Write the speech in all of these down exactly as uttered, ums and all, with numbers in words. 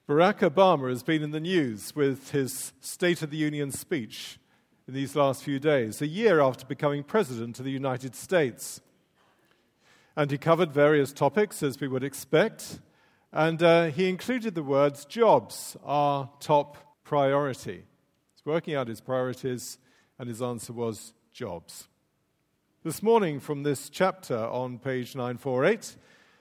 Barack Obama has been in the news with his State of the Union speech in these last few days, a year after becoming President of the United States. And he covered various topics, as we would expect, and uh, he included the words, jobs are top priority. He's working out his priorities, and his answer was jobs. This morning, from this chapter on page nine forty-eight,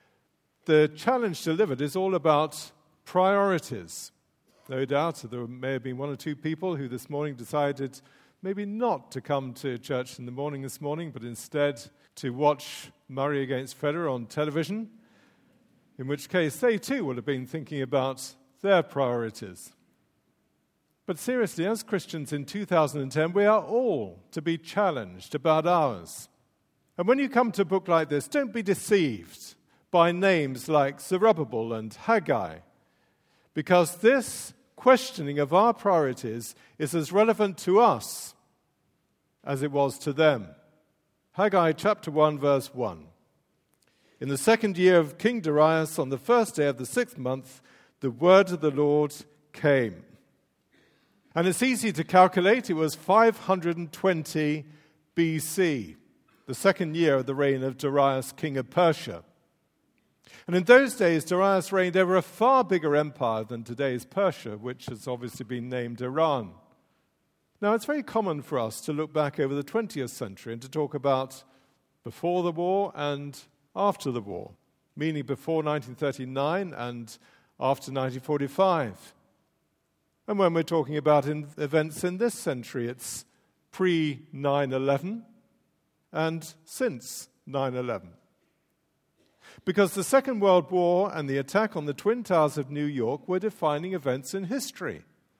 the challenge delivered is all about priorities. No doubt there may have been one or two people who this morning decided maybe not to come to church in the morning this morning, but instead to watch Murray against Federer on television, in which case they too will have been thinking about their priorities. But seriously, as Christians in two thousand ten, we are all to be challenged about ours. And when you come to a book like this, don't be deceived by names like Zerubbabel and Haggai, because this questioning of our priorities is as relevant to us as it was to them. Haggai chapter one, verse one. In the second year of King Darius, on the first day of the sixth month, the word of the Lord came. And it's easy to calculate, it was five hundred twenty B C, the second year of the reign of Darius, king of Persia. And in those days, Darius reigned over a far bigger empire than today's Persia, which has obviously been named Iran. Now, it's very common for us to look back over the twentieth century and to talk about before the war and after the war, meaning before nineteen thirty-nine and after nineteen forty-five. And when we're talking about in events in this century, it's pre nine eleven and since nine eleven. Because the Second World War and the attack on the Twin Towers of New York were defining events in history.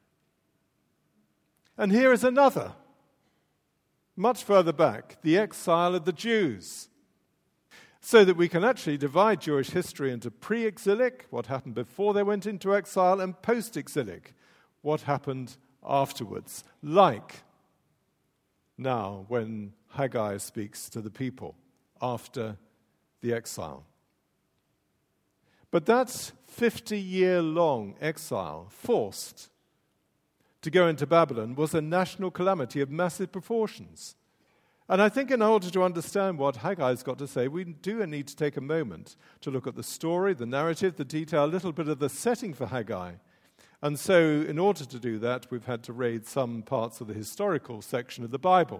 And here is another, much further back, the exile of the Jews. So that we can actually divide Jewish history into pre-exilic, what happened before they went into exile, and post-exilic, what happened afterwards. Like now when Haggai speaks to the people after the exile. But that fifty-year-long exile, forced to go into Babylon, was a national calamity of massive proportions. And I think in order to understand what Haggai's got to say, we do need to take a moment to look at the story, the narrative, the detail, a little bit of the setting for Haggai. And so in order to do that, we've had to read some parts of the historical section of the Bible.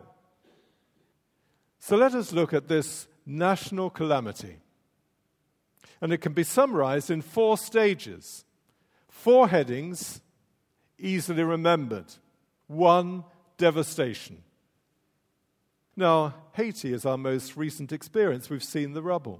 So let us look at this national calamity. And it can be summarized in four stages, four headings, easily remembered. One, devastation. Now, Haiti is our most recent experience. We've seen the rubble.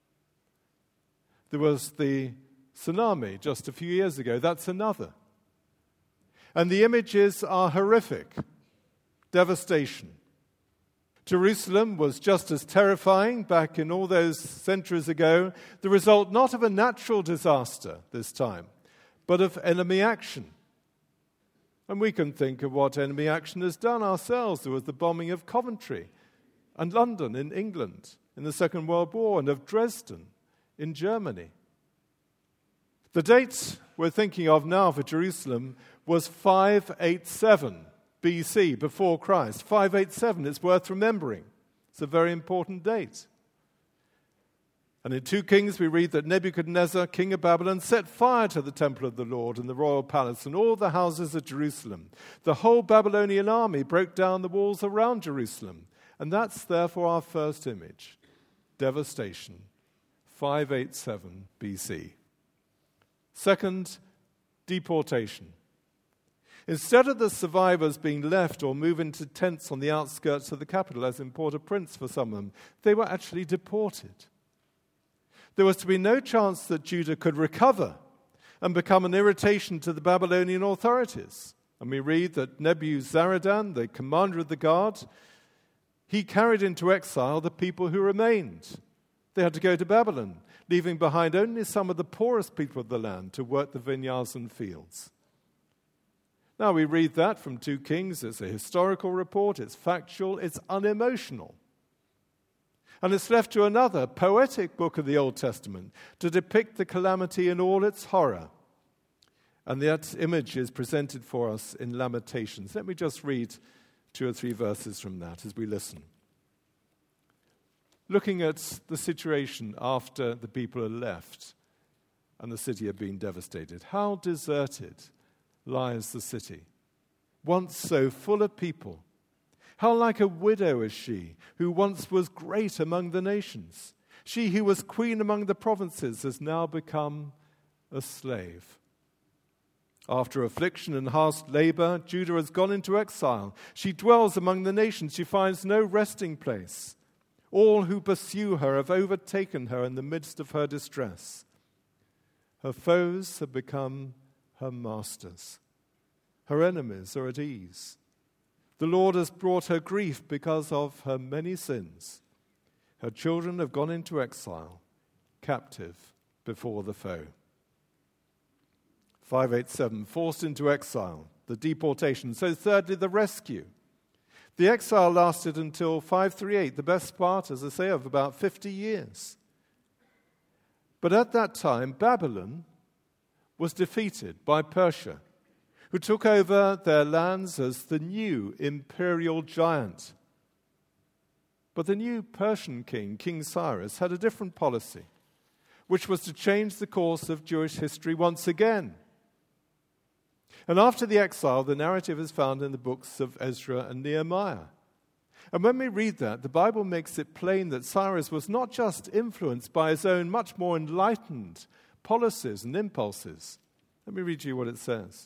There was the tsunami just a few years ago. That's another. And the images are horrific. Devastation. Jerusalem was just as terrifying back in all those centuries ago, the result not of a natural disaster this time, but of enemy action. And we can think of what enemy action has done ourselves. There was the bombing of Coventry and London in England in the Second World War, and of Dresden in Germany. The date we're thinking of now for Jerusalem was five eighty-seven B C, before Christ. five eighty-seven, it's worth remembering. It's a very important date. And in two Kings we read that Nebuchadnezzar, king of Babylon, set fire to the temple of the Lord and the royal palace and all the houses of Jerusalem. The whole Babylonian army broke down the walls around Jerusalem. And that's therefore our first image. Devastation. five eighty-seven B C. Second, deportation. Instead of the survivors being left or moved into tents on the outskirts of the capital, as in Port-au-Prince for some of them, they were actually deported. There was to be no chance that Judah could recover and become an irritation to the Babylonian authorities. And we read that Nebuzaradan, the commander of the guard, he carried into exile the people who remained. They had to go to Babylon, leaving behind only some of the poorest people of the land to work the vineyards and fields. Now, we read that from two Kings. It's a historical report, it's factual, it's unemotional. And it's left to another poetic book of the Old Testament to depict the calamity in all its horror. And that image is presented for us in Lamentations. Let me just read two or three verses from that as we listen. Looking at the situation after the people are left and the city had been devastated. How deserted lies the city, once so full of people. How like a widow is she, who once was great among the nations. She who was queen among the provinces has now become a slave. After affliction and harsh labor, Judah has gone into exile. She dwells among the nations. She finds no resting place. All who pursue her have overtaken her in the midst of her distress. Her foes have become her masters. Her enemies are at ease. The Lord has brought her grief because of her many sins. Her children have gone into exile, captive before the foe. five eighty-seven, forced into exile, the deportation. So thirdly, the rescue. The exile lasted until five thirty-eight, the best part, as I say, of about fifty years. But at that time, Babylon was defeated by Persia, who took over their lands as the new imperial giant. But the new Persian king, King Cyrus, had a different policy, which was to change the course of Jewish history once again. And after the exile, the narrative is found in the books of Ezra and Nehemiah. And when we read that, the Bible makes it plain that Cyrus was not just influenced by his own much more enlightened policies and impulses. Let me read you what it says.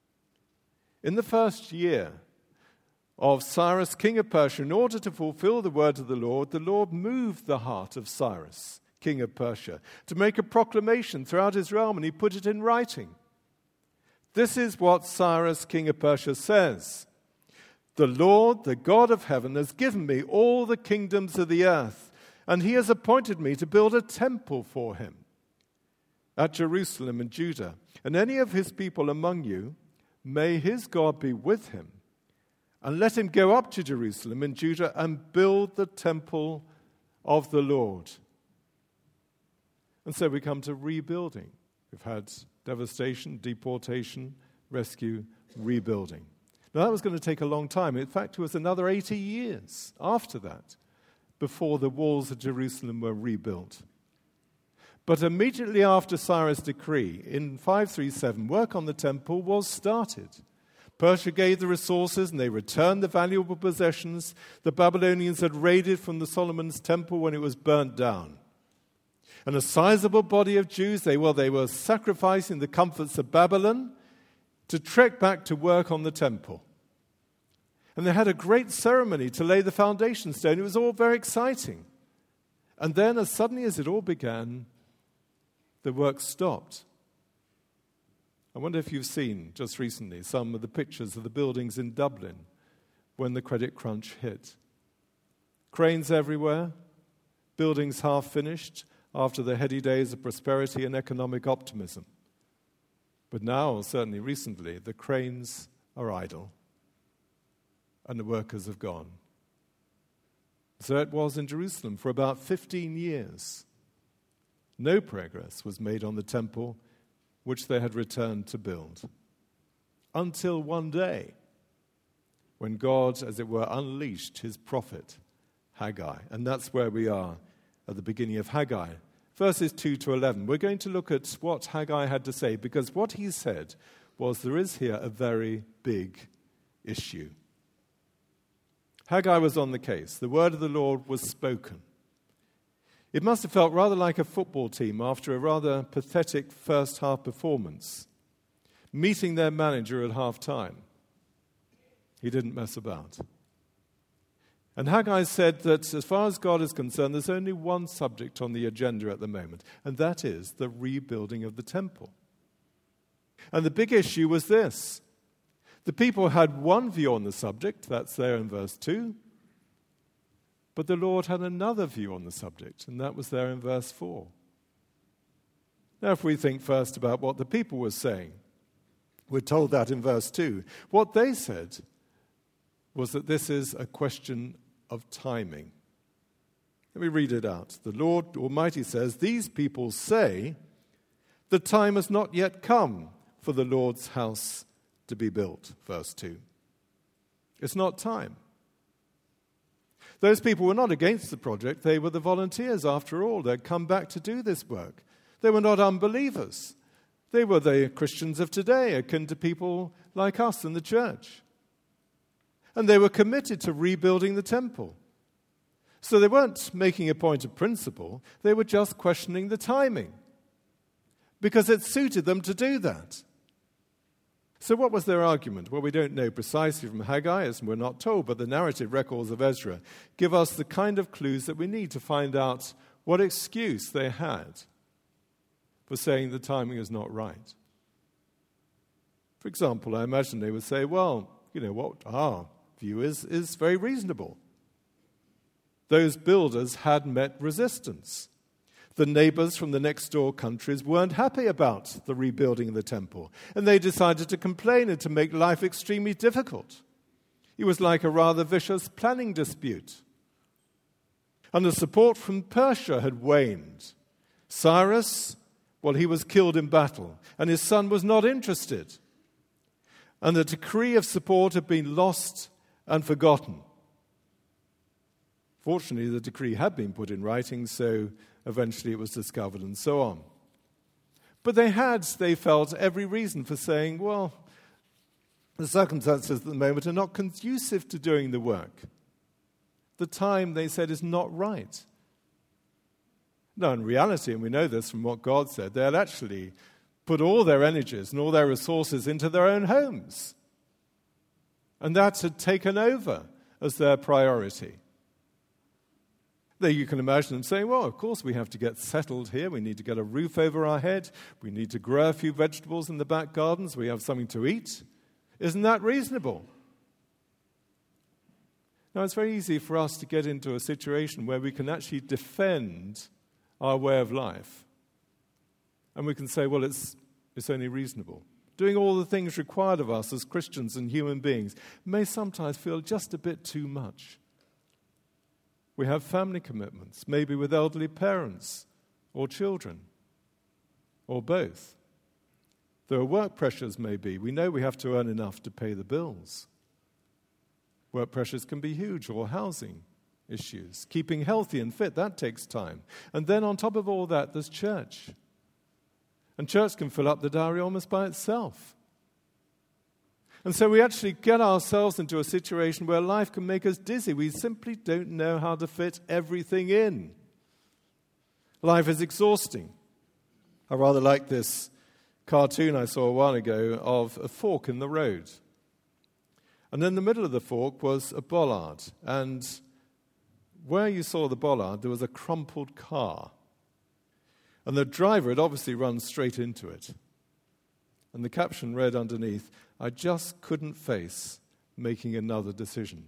In the first year of Cyrus, king of Persia, in order to fulfill the word of the Lord, the Lord moved the heart of Cyrus, king of Persia, to make a proclamation throughout his realm, and he put it in writing. This is what Cyrus, king of Persia, says. The Lord, the God of heaven, has given me all the kingdoms of the earth, and he has appointed me to build a temple for him at Jerusalem and Judah. And any of his people among you, may his God be with him, and let him go up to Jerusalem and Judah and build the temple of the Lord. And so we come to rebuilding. We've had devastation, deportation, rescue, rebuilding. Now that was going to take a long time. In fact, it was another eighty years after that before the walls of Jerusalem were rebuilt. But immediately after Cyrus' decree, in five thirty-seven, work on the temple was started. Persia gave the resources and they returned the valuable possessions the Babylonians had raided from the Solomon's temple when it was burnt down. And a sizable body of Jews, they, well, they were sacrificing the comforts of Babylon to trek back to work on the temple. And they had a great ceremony to lay the foundation stone. It was all very exciting. And then, as suddenly as it all began, the work stopped. I wonder if you've seen, just recently, some of the pictures of the buildings in Dublin when the credit crunch hit. Cranes everywhere, buildings half finished, after the heady days of prosperity and economic optimism. But now, certainly recently, the cranes are idle and the workers have gone. So it was in Jerusalem for about fifteen years. No progress was made on the temple which they had returned to build. Until one day, when God, as it were, unleashed his prophet, Haggai. And that's where we are at the beginning of Haggai. Verses two to eleven. We're going to look at what Haggai had to say, because what he said was there is here a very big issue. Haggai was on the case. The word of the Lord was spoken. It must have felt rather like a football team after a rather pathetic first half performance, meeting their manager at half time. He didn't mess about. And Haggai said that as far as God is concerned, there's only one subject on the agenda at the moment, and that is the rebuilding of the temple. And the big issue was this. The people had one view on the subject, that's there in verse two, but the Lord had another view on the subject, and that was there in verse four. Now, if we think first about what the people were saying, we're told that in verse two. What they said was that this is a question of timing. Let me read it out. The Lord Almighty says, "These people say, the time has not yet come for the Lord's house to be built, verse two. It's not time. Those people were not against the project. They were the volunteers, after all. They'd come back to do this work. They were not unbelievers. They were the Christians of today, akin to people like us in the church. And they were committed to rebuilding the temple. So they weren't making a point of principle. They were just questioning the timing, because it suited them to do that. So what was their argument? Well, we don't know precisely from Haggai, as we're not told, but the narrative records of Ezra give us the kind of clues that we need to find out what excuse they had for saying the timing is not right. For example, I imagine they would say, well, you know, what our view is, is very reasonable. Those builders had met resistance. The neighbors from the next door countries weren't happy about the rebuilding of the temple, and they decided to complain and to make life extremely difficult. It was like a rather vicious planning dispute. And the support from Persia had waned. Cyrus, well, he was killed in battle, and his son was not interested. And the decree of support had been lost and forgotten. Fortunately, the decree had been put in writing, so eventually it was discovered and so on. But they had, they felt, every reason for saying, well, the circumstances at the moment are not conducive to doing the work. The time, they said, is not right. No, in reality, and we know this from what God said, they had actually put all their energies and all their resources into their own homes. And that had taken over as their priority. There you can imagine them saying, well, of course we have to get settled here. We need to get a roof over our head. We need to grow a few vegetables in the back gardens. We have something to eat. Isn't that reasonable? Now, it's very easy for us to get into a situation where we can actually defend our way of life. And we can say, well, it's, it's only reasonable. Doing all the things required of us as Christians and human beings may sometimes feel just a bit too much. We have family commitments, maybe with elderly parents or children, or both. There are work pressures, maybe. We know we have to earn enough to pay the bills. Work pressures can be huge, or housing issues. Keeping healthy and fit, that takes time. And then on top of all that, there's church. And church can fill up the diary almost by itself. And so we actually get ourselves into a situation where life can make us dizzy. We simply don't know how to fit everything in. Life is exhausting. I rather like this cartoon I saw a while ago of a fork in the road. And in the middle of the fork was a bollard. And where you saw the bollard, there was a crumpled car. And the driver had obviously run straight into it. And the caption read underneath, I just couldn't face making another decision.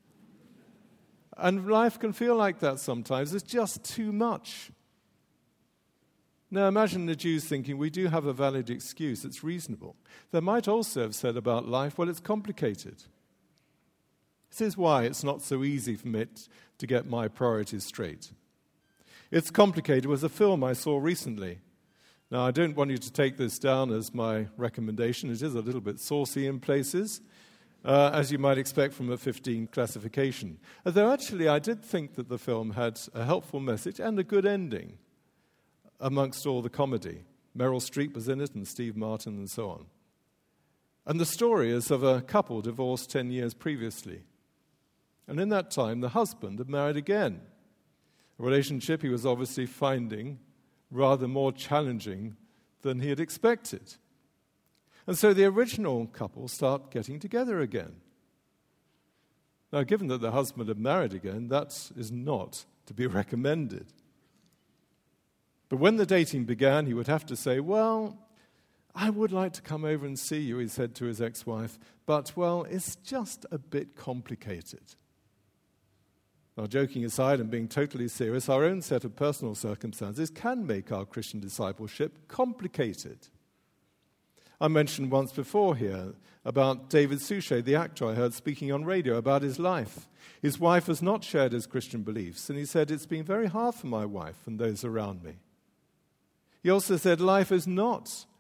And life can feel like that sometimes. It's just too much. Now imagine the Jews thinking, we do have a valid excuse, it's reasonable. They might also have said about life, well, it's complicated. This is why it's not so easy for me to get my priorities straight. It's Complicated was a film I saw recently. Now, I don't want you to take this down as my recommendation. It is a little bit saucy in places, uh, as you might expect from a fifteen classification. Although actually I did think that the film had a helpful message and a good ending amongst all the comedy. Meryl Streep was in it and Steve Martin and so on. And the story is of a couple divorced ten years previously. And in that time, the husband had married again. A relationship he was obviously finding rather more challenging than he had expected. And so the original couple start getting together again. Now, given that the husband had married again, that is not to be recommended. But when the dating began, he would have to say, well, I would like to come over and see you, he said to his ex-wife, but, well, it's just a bit complicated. Now, joking aside and being totally serious, our own set of personal circumstances can make our Christian discipleship complicated. I mentioned once before here about David Suchet, the actor I heard speaking on radio about his life. His wife has not shared his Christian beliefs, and he said, it's been very hard for my wife and those around me. He also said, life is not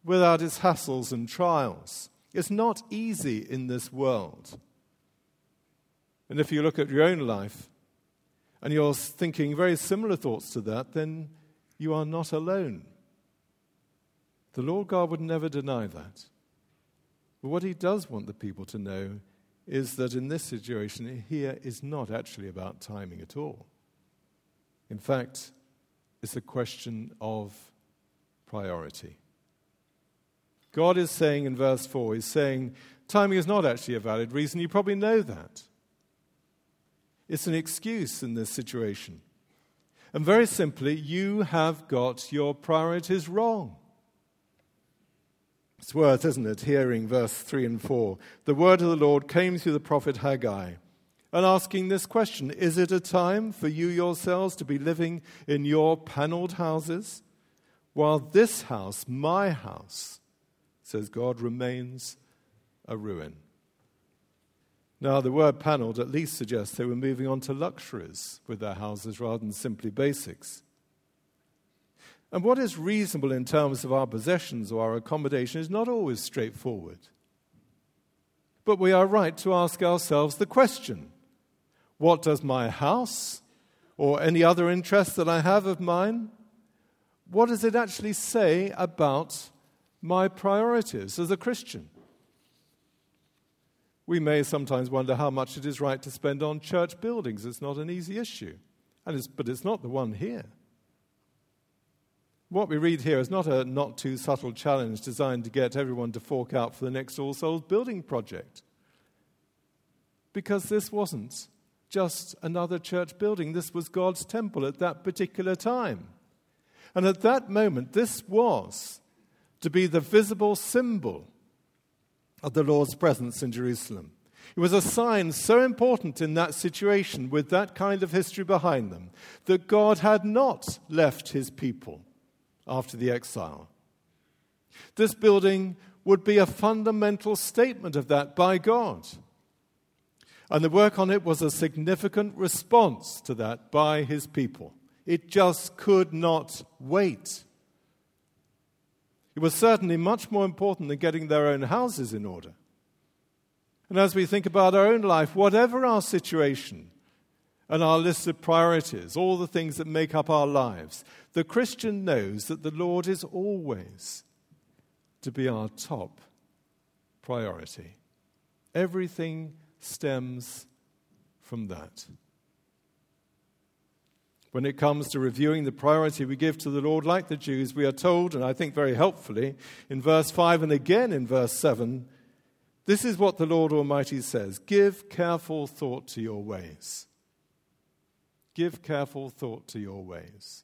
without its hassles and trials. It's not easy in this world. And if you look at your own life and you're thinking very similar thoughts to that, then you are not alone. The Lord God would never deny that. But what he does want the people to know is that in this situation, here is not actually about timing at all. In fact, it's a question of priority. God is saying in verse four, he's saying, timing is not actually a valid reason. You probably know that. It's an excuse in this situation. And very simply, you have got your priorities wrong. It's worth, isn't it, hearing verse three and four. The word of the Lord came through the prophet Haggai, and asking this question, is it a time for you yourselves to be living in your paneled houses, while this house, my house, says God, remains a ruin? Now, the word paneled at least suggests they were moving on to luxuries with their houses rather than simply basics. And what is reasonable in terms of our possessions or our accommodation is not always straightforward. But we are right to ask ourselves the question, what does my house or any other interest that I have of mine, what does it actually say about my priorities as a Christian? We may sometimes wonder how much it is right to spend on church buildings. It's not an easy issue, and it's, but it's not the one here. What we read here is not a not too subtle challenge designed to get everyone to fork out for the next All Souls building project. Because this wasn't just another church building. This was God's temple at that particular time. And at that moment, this was to be the visible symbol of the Lord's presence in Jerusalem. It was a sign so important in that situation with that kind of history behind them that God had not left his people after the exile. This building would be a fundamental statement of that by God. And the work on it was a significant response to that by his people. It just could not wait. It was certainly much more important than getting their own houses in order. And as we think about our own life, whatever our situation and our list of priorities, all the things that make up our lives, the Christian knows that the Lord is always to be our top priority. Everything stems from that. When it comes to reviewing the priority we give to the Lord, like the Jews, we are told, and I think very helpfully, in verse five and again in verse seven, this is what the Lord Almighty says, give careful thought to your ways. Give careful thought to your ways.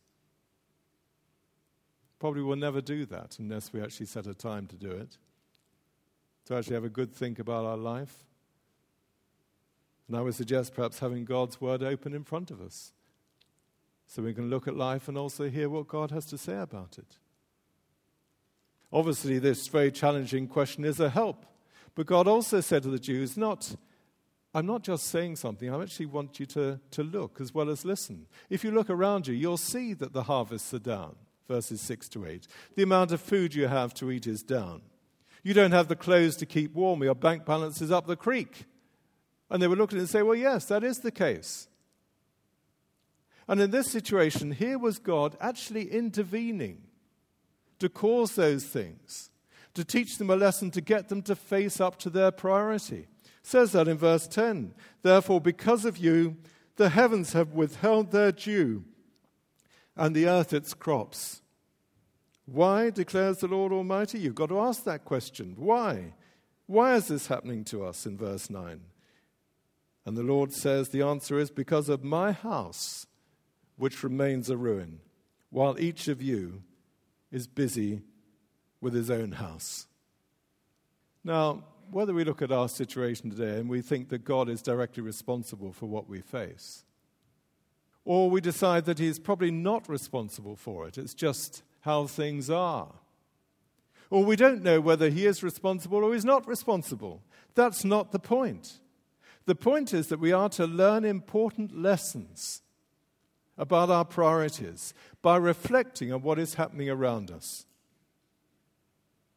Probably we'll never do that unless we actually set a time to do it, to actually have a good think about our life. And I would suggest perhaps having God's word open in front of us, so we can look at life and also hear what God has to say about it. Obviously, this very challenging question is a help. But God also said to the Jews, not, I'm not just saying something, I actually want you to, to look as well as listen. If you look around you, you'll see that the harvests are down, verses six to eight. The amount of food you have to eat is down. You don't have the clothes to keep warm, your bank balance is up the creek. And they would look at it and say, well, yes, that is the case. And in this situation, here was God actually intervening to cause those things, to teach them a lesson, to get them to face up to their priority. It says that in verse ten. Therefore, because of you, the heavens have withheld their dew, and the earth its crops. Why, declares the Lord Almighty? You've got to ask that question. Why? Why is this happening to us in verse nine? And the Lord says the answer is because of my house, which remains a ruin, while each of you is busy with his own house. Now, whether we look at our situation today and we think that God is directly responsible for what we face, or we decide that he's probably not responsible for it, it's just how things are, or we don't know whether he is responsible or he's not responsible, that's not the point. The point is that we are to learn important lessons about our priorities by reflecting on what is happening around us.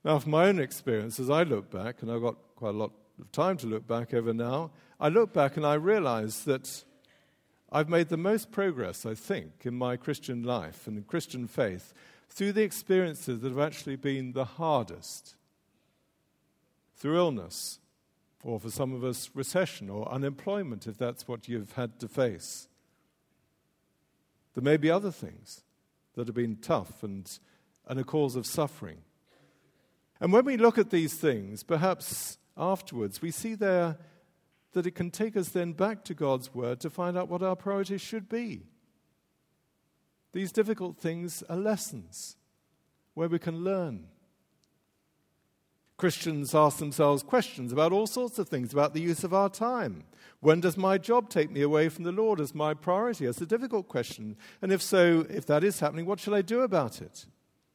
Now, from my own experience, as I look back, and I've got quite a lot of time to look back over now, I look back and I realize that I've made the most progress, I think, in my Christian life and Christian faith through the experiences that have actually been the hardest. Through illness, or for some of us, recession or unemployment, if that's what you've had to face. There may be other things that have been tough and, and a cause of suffering. And when we look at these things, perhaps afterwards, we see there that it can take us then back to God's Word to find out what our priorities should be. These difficult things are lessons where we can learn. Christians ask themselves questions about all sorts of things, about the use of our time. When does my job take me away from the Lord as my priority? It's a difficult question. And if so, if that is happening, what shall I do about it?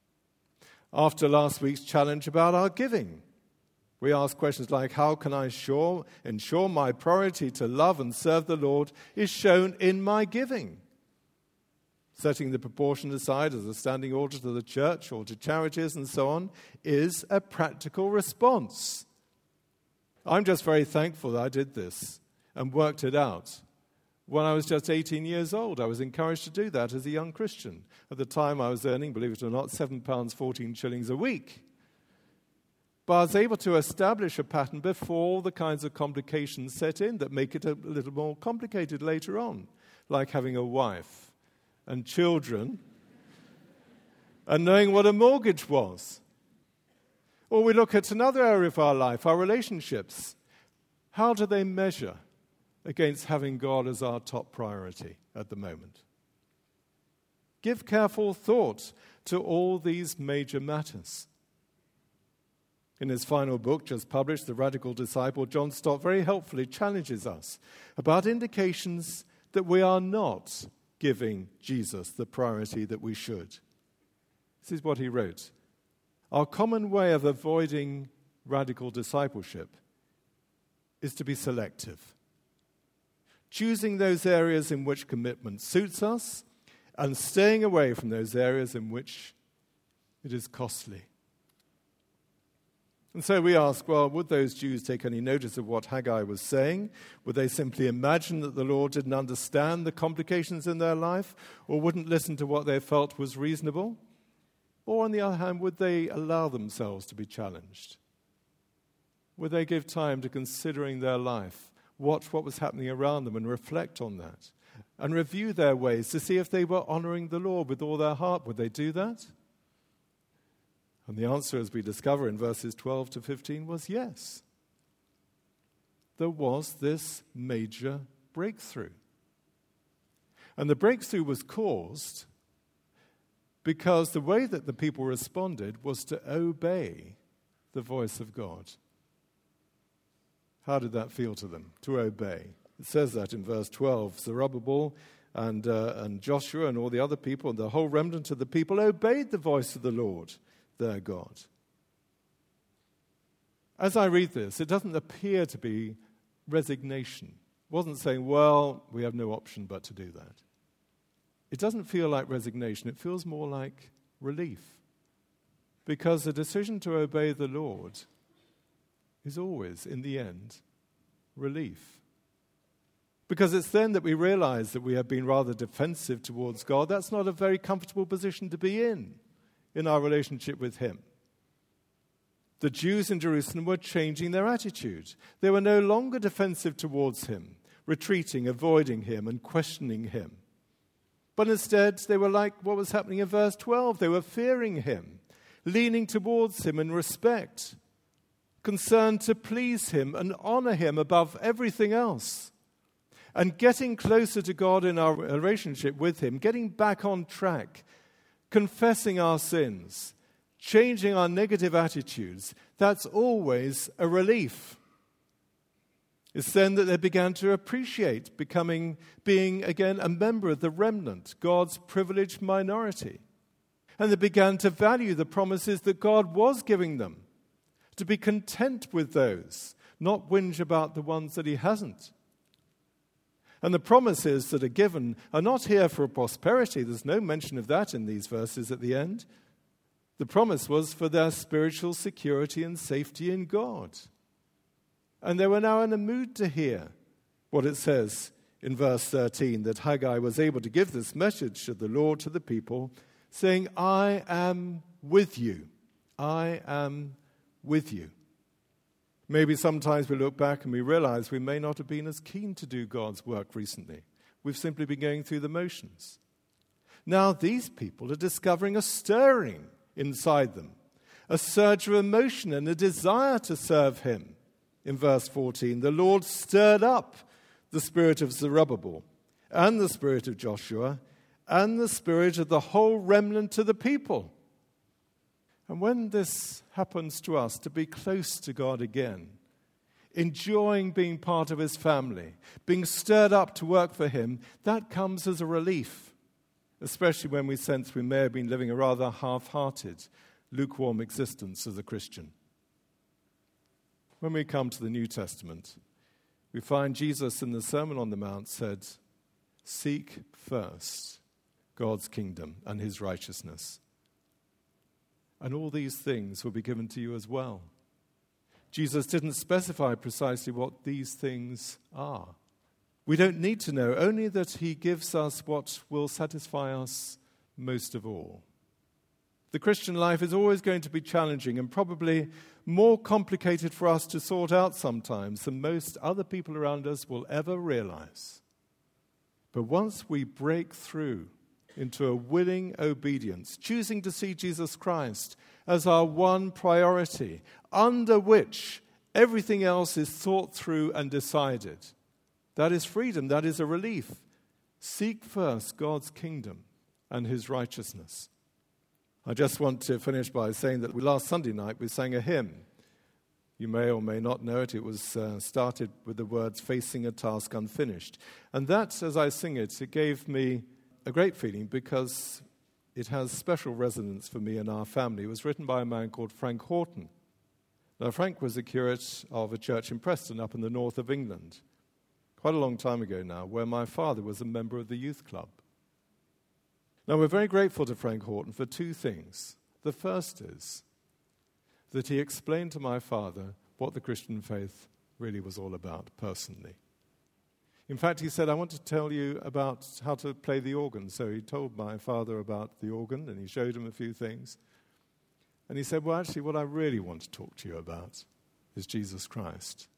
After last week's challenge about our giving, we ask questions like, how can I ensure, ensure my priority to love and serve the Lord is shown in my giving? Setting the proportion aside as a standing order to the church or to charities and so on is a practical response. I'm just very thankful that I did this and worked it out. When I was just eighteen years old, I was encouraged to do that as a young Christian. At the time, I was earning, believe it or not, seven pounds fourteen shillings a week. But I was able to establish a pattern before all the kinds of complications set in that make it a little more complicated later on, like having a wife and children and knowing what a mortgage was. Or we look at another area of our life, our relationships. How do they measure against having God as our top priority at the moment? Give careful thought to all these major matters. In his final book, just published, The Radical Disciple, John Stott very helpfully challenges us about indications that we are not giving Jesus the priority that we should. This is what he wrote. Our common way of avoiding radical discipleship is to be selective, choosing those areas in which commitment suits us and staying away from those areas in which it is costly. And so we ask, well, would those Jews take any notice of what Haggai was saying? Would they simply imagine that the Lord didn't understand the complications in their life, or wouldn't listen to what they felt was reasonable? Or on the other hand, would they allow themselves to be challenged? Would they give time to considering their life, watch what was happening around them and reflect on that, and review their ways to see if they were honoring the Lord with all their heart? Would they do that? And the answer, as we discover in verses twelve to fifteen, was yes. There was this major breakthrough. And the breakthrough was caused because the way that the people responded was to obey the voice of God. How did that feel to them, to obey? It says that in verse twelve. Zerubbabel and, uh, and Joshua and all the other people, and the whole remnant of the people obeyed the voice of the Lord, their God. As I read this, it doesn't appear to be resignation. It wasn't saying, well, we have no option but to do that. It doesn't feel like resignation. It feels more like relief. Because the decision to obey the Lord is always, in the end, relief. Because it's then that we realize that we have been rather defensive towards God. That's not a very comfortable position to be in, in our relationship with Him. The Jews in Jerusalem were changing their attitude. They were no longer defensive towards Him, retreating, avoiding Him, and questioning Him. But instead, they were like what was happening in verse twelve. They were fearing Him, leaning towards Him in respect, concerned to please Him and honor Him above everything else. And getting closer to God in our relationship with Him, getting back on track, confessing our sins, changing our negative attitudes, that's always a relief. It's then that they began to appreciate becoming, being again a member of the remnant, God's privileged minority. And they began to value the promises that God was giving them, to be content with those, not whinge about the ones that He hasn't. And the promises that are given are not here for prosperity. There's no mention of that in these verses at the end. The promise was for their spiritual security and safety in God. And they were now in a mood to hear what it says in verse thirteen, that Haggai was able to give this message of the Lord to the people, saying, I am with you. I am with you. Maybe sometimes we look back and we realize we may not have been as keen to do God's work recently. We've simply been going through the motions. Now these people are discovering a stirring inside them, a surge of emotion and a desire to serve him. In verse fourteen, the Lord stirred up the spirit of Zerubbabel and the spirit of Joshua and the spirit of the whole remnant of the people. And when this happens to us, to be close to God again, enjoying being part of his family, being stirred up to work for him, that comes as a relief, especially when we sense we may have been living a rather half-hearted, lukewarm existence as a Christian. When we come to the New Testament, we find Jesus in the Sermon on the Mount said, seek first God's kingdom and his righteousness, and all these things will be given to you as well. Jesus didn't specify precisely what these things are. We don't need to know, only that he gives us what will satisfy us most of all. The Christian life is always going to be challenging and probably more complicated for us to sort out sometimes than most other people around us will ever realize. But once we break through into a willing obedience, choosing to see Jesus Christ as our one priority, under which everything else is thought through and decided, that is freedom, that is a relief. Seek first God's kingdom and his righteousness. I just want to finish by saying that last Sunday night we sang a hymn. You may or may not know it. It was uh, started with the words, facing a task unfinished. And that, as I sing it, it gave me a great feeling because it has special resonance for me and our family. It was written by a man called Frank Horton. Now, Frank was a curate of a church in Preston up in the north of England, quite a long time ago now, where my father was a member of the youth club. Now, we're very grateful to Frank Horton for two things. The first is that he explained to my father what the Christian faith really was all about personally. In fact, he said, I want to tell you about how to play the organ. So he told my father about the organ, and he showed him a few things. And he said, well, actually, what I really want to talk to you about is Jesus Christ.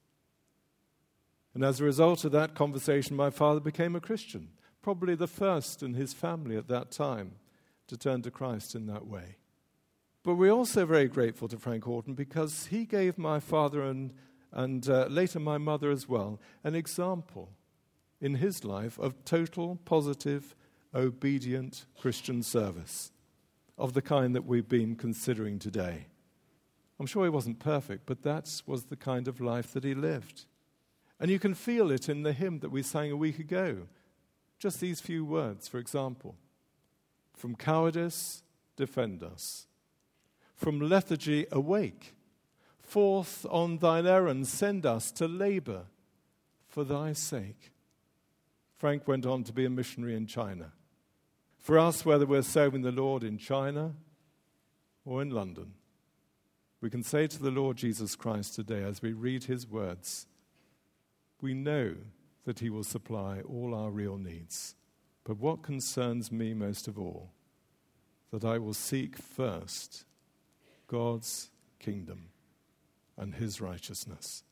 And as a result of that conversation, my father became a Christian, probably the first in his family at that time to turn to Christ in that way. But we're also very grateful to Frank Horton because he gave my father and, and uh, later my mother as well an example in his life of total, positive, obedient Christian service of the kind that we've been considering today. I'm sure he wasn't perfect, but that was the kind of life that he lived. And you can feel it in the hymn that we sang a week ago. Just these few words, for example. From cowardice, defend us. From lethargy, awake. Forth on thine errand, send us to labor for thy sake. Frank went on to be a missionary in China. For us, whether we're serving the Lord in China or in London, we can say to the Lord Jesus Christ today as we read his words, we know that he will supply all our real needs. But what concerns me most of all, that I will seek first God's kingdom and his righteousness.